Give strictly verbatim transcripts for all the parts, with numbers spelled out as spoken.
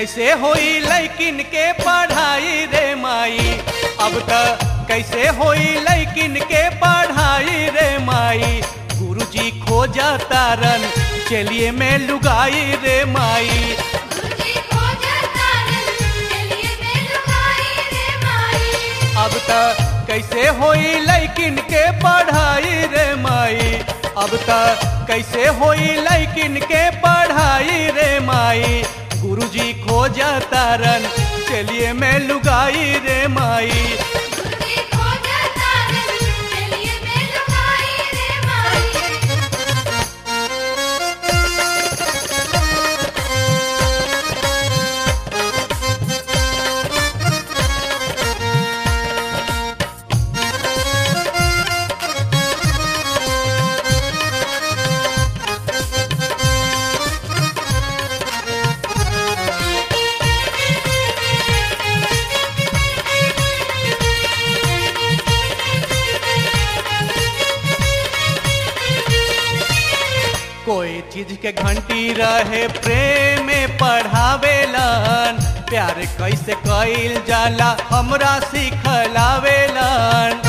कैसे होई लैकिन के पढ़ाई रे माई। अब त कैसे होई लैकिन के पढ़ाई रे माई। गुरुजी खोजा तारन चलिए में लुगाई रे माई। गुरुजी खोजा तारन चलिए में लुगाई रे माई। अब त कैसे होई लैकिन के पढ़ाई रे माई। अब त कैसे होई लैकिन के पढ़ाई रे माई। गुरुजी खोजा तारन चलिए में लुगाई रे माई। गुरुजी खोजा तारन चलिए में लुगाई रे माई। कोई चीज के घंटी रहे प्रेम में पढ़ावेलन। प्यार कैसे कईल जाला हमरा सिखलावेलन।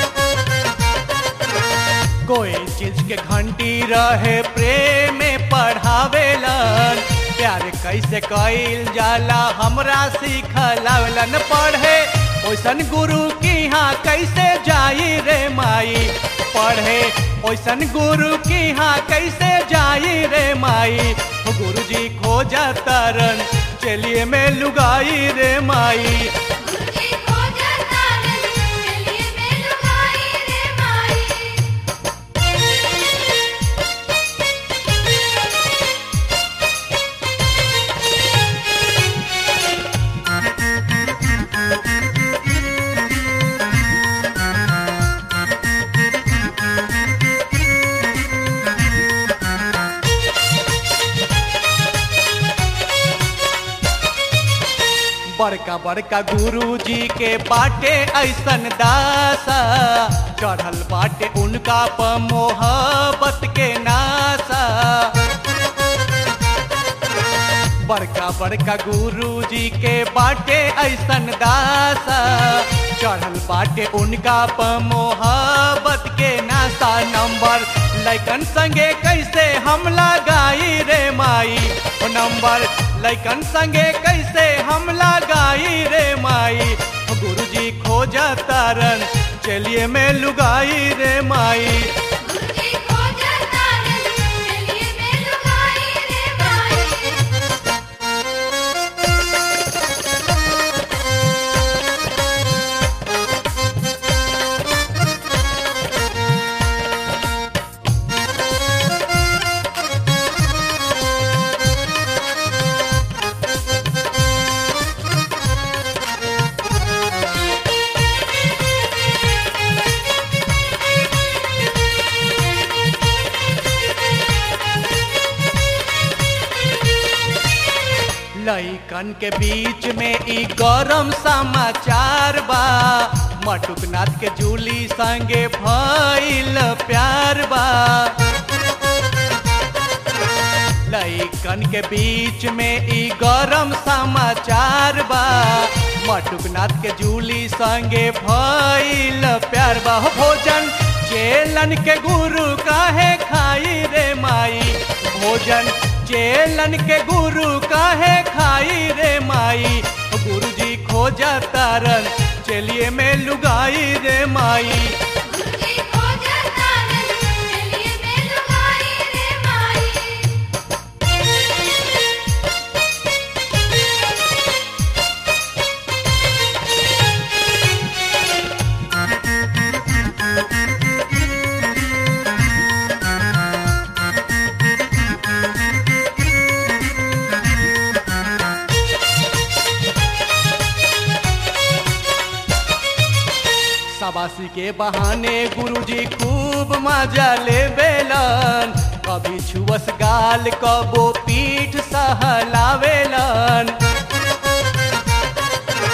कोई चीज के घंटी रहे प्रेम में पढ़ावेलन। प्यार कैसे कईल जाला हमरा सिखलावेलन। पढ़े ओइसन गुरु की यहाँ कैसे जाई रे माई। पढ़े ओइसन गुरु की यहाँ कैसे जाई रे माई। गुरुजी खोजा तारन चलिए में लुगाई रे माई। गुरुजी खोजा तारन चलिए में लुगाई रे माई। बड़का बड़का गुरुजी के बाटे ऐसन दासा। चढ़ल बाटे उनका प मोहब्बत के नासा। बड़का बड़का गुरुजी के बाटे ऐसन दासा। चढ़ल बाटे उनका प मोहब्बत के नासा। नंबर लैकन संगे कैसे हम लगाई रे माई। ओ नंबर लैकन संगे कैसे हम लगाई रे माई। गुरुजी खोजा तारन चलिए में लुगाई रे माई। गुरुजी खोजा तारन चलिए में लुगाई रे माई। लइकन के बीच में ई गरम समाचार बा। मटुकनाथ के जूली संगे भइल प्यार बा। लइकन के बीच में ई गरम समाचार बा। मटुकनाथ के जूली संगे भइल प्यार बा। भोजन चेलन के गुरु काहे खाई रे माई। भोजन चेलन के गुरु काहे खाई रे माई। गुरुजी खोजा तारन चलिए में लुगाई रे माई। गुरुजी खोजा तारन चलिए में लुगाई रे माई। शाबाशी के बहाने गुरुजी खूब मजा ले बेलन। कभी छुअस गाल कबो पीठ सहलावेलन।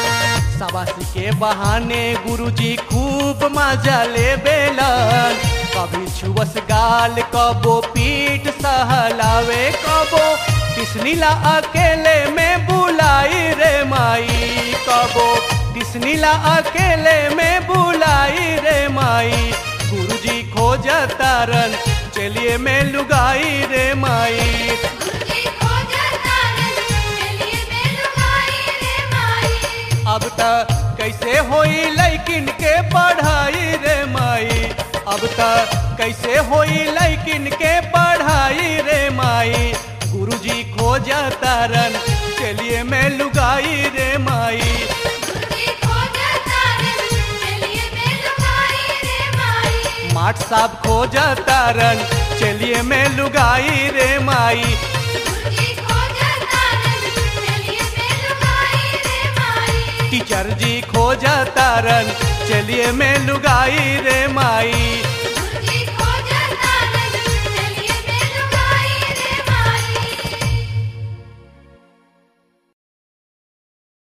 शाबाशी के बहाने गुरुजी खूब मजा ले बेलन। कभी छुअस गाल कबो पीठ सहलावे कबो टिसनीला अकेले में बुलाई रे माई कबो टिसनीला अकेले में बुलाई रे माई गुरुजी खोजतारन चलिए में लुगाई रे माई गुरुजी खोजतारन चलिए में लुगाई रे माई। अब तक कैसे होई लैकिन के पढ़ाई रे माई अब तक कैसे होई लैकिन के पढ़ाई रे माई गुरुजी खोजतारन चलिए में लुगाई रे माई गुरुजी खोजतारन चलिए में लुगाई रे माई। माट साहब खोजतारन चलिए में लुगाई रे माई गुरुजी खोजतारन चलिए में लुगाई रे माई। टीचर जी खोजतारन चलिए में लुगाई रे माई